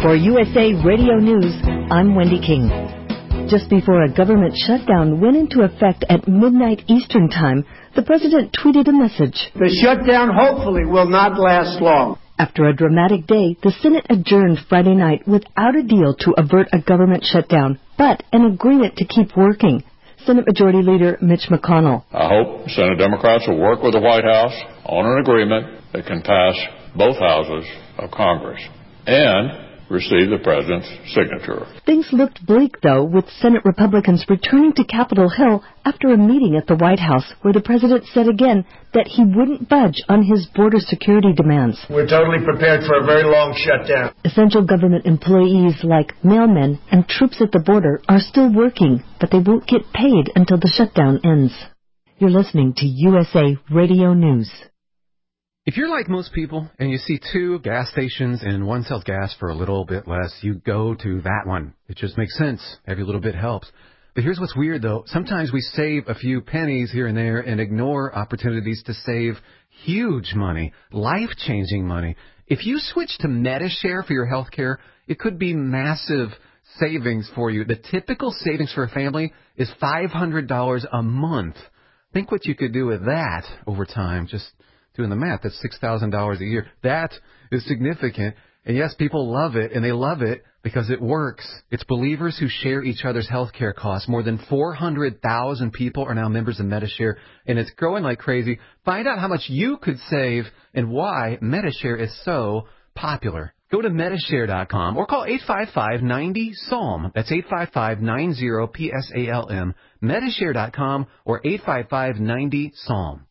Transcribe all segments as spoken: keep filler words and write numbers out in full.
For U S A Radio News, I'm Wendy King. Just before a government shutdown went into effect at midnight Eastern Time, the president tweeted a message. The shutdown hopefully will not last long. After a dramatic day, the Senate adjourned Friday night without a deal to avert a government shutdown, but an agreement to keep working. Senate Majority Leader Mitch McConnell. I hope Senate Democrats will work with the White House on an agreement that can pass both houses of Congress and receive the president's signature. Things looked bleak, though, with Senate Republicans returning to Capitol Hill after a meeting at the White House where the president said again that he wouldn't budge on his border security demands. We're totally prepared for a very long shutdown. Essential government employees like mailmen and troops at the border are still working, but they won't get paid until the shutdown ends. You're listening to U S A Radio News. If you're like most people and you see two gas stations and one sells gas for a little bit less, you go to that one. It just makes sense. Every little bit helps. But here's what's weird, though. Sometimes we save a few pennies here and there and ignore opportunities to save huge money, life-changing money. If you switch to Medi-Share for your health care, it could be massive savings for you. The typical savings for a family is five hundred dollars a month. Think what you could do with that over time. Just doing the math, that's six thousand dollars a year. That is significant. And yes, people love it, and they love it because it works. It's believers who share each other's health care costs. More than four hundred thousand people are now members of Medi-Share, and it's growing like crazy. Find out how much you could save and why Medi-Share is so popular. Go to Medi-Share dot com or call eight five five, nine zero, S A L M. That's eight five five, nine zero, P S A L M. Medi-Share dot com or eight five five, nine zero, S A L M.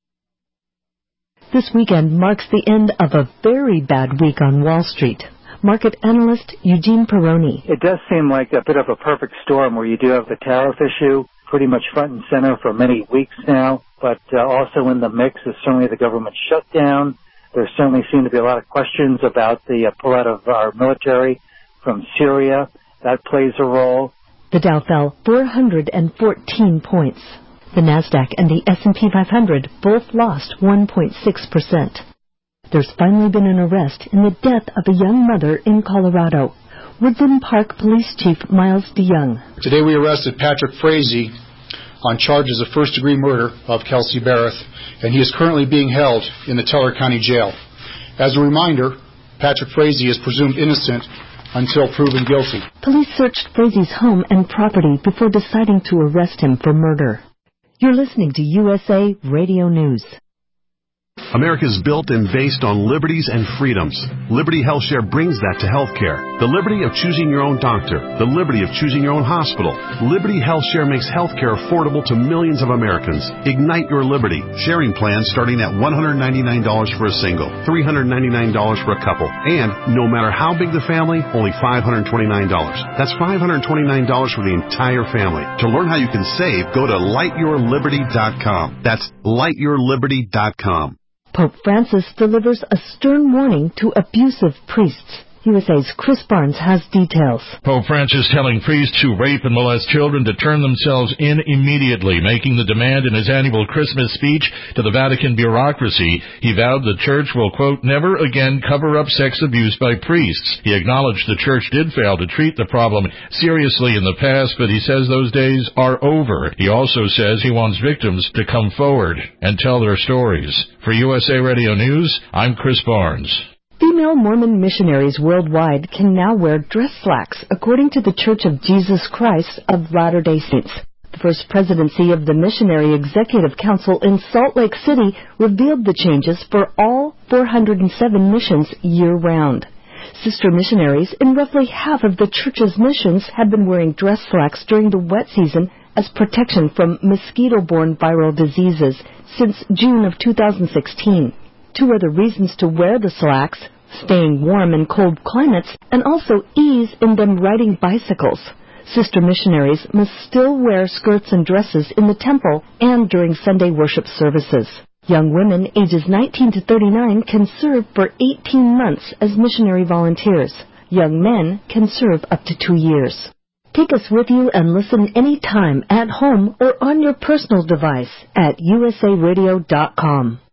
This weekend marks the end of a very bad week on Wall Street. Market analyst Eugene Peroni. It does seem like a bit of a perfect storm where you do have the tariff issue pretty much front and center for many weeks now, but uh, also in the mix is certainly the government shutdown. There certainly seem to be a lot of questions about the uh, pullout of our military from Syria. That plays a role. The Dow fell four hundred fourteen points. The Nasdaq and the S and P five hundred both lost one point six percent. There's finally been an arrest in the death of a young mother in Colorado. Woodland Park Police Chief Miles DeYoung. Today we arrested Patrick Frazee on charges of first-degree murder of Kelsey Barrett, and he is currently being held in the Teller County Jail. As a reminder, Patrick Frazee is presumed innocent until proven guilty. Police searched Frazee's home and property before deciding to arrest him for murder. You're listening to U S A Radio News. America is built and based on liberties and freedoms. Liberty HealthShare brings that to healthcare. The liberty of choosing your own doctor. The liberty of choosing your own hospital. Liberty HealthShare makes healthcare affordable to millions of Americans. Ignite your liberty. Sharing plans starting at one hundred ninety-nine dollars for a single, three hundred ninety-nine dollars for a couple, and no matter how big the family, only five hundred twenty-nine dollars. That's five hundred twenty-nine dollars for the entire family. To learn how you can save, go to light your liberty dot com. That's light your liberty dot com. Pope Francis delivers a stern warning to abusive priests. U S A's Chris Barnes has details. Pope Francis telling priests who rape and molest children to turn themselves in immediately, making the demand in his annual Christmas speech to the Vatican bureaucracy. He vowed the church will, quote, never again cover up sex abuse by priests. He acknowledged the church did fail to treat the problem seriously in the past, but he says those days are over. He also says he wants victims to come forward and tell their stories. For U S A Radio News, I'm Chris Barnes. Female Mormon missionaries worldwide can now wear dress slacks, according to the Church of Jesus Christ of Latter-day Saints. The first presidency of the Missionary Executive Council in Salt Lake City revealed the changes for all four hundred seven missions year-round. Sister missionaries in roughly half of the church's missions have been wearing dress slacks during the wet season as protection from mosquito-borne viral diseases since June of two thousand sixteen. Two other reasons to wear the slacks: staying warm in cold climates, and also ease in them riding bicycles. Sister missionaries must still wear skirts and dresses in the temple and during Sunday worship services. Young women ages nineteen to thirty-nine can serve for eighteen months as missionary volunteers. Young men can serve up to two years. Take us with you and listen anytime at home or on your personal device at U S A radio dot com.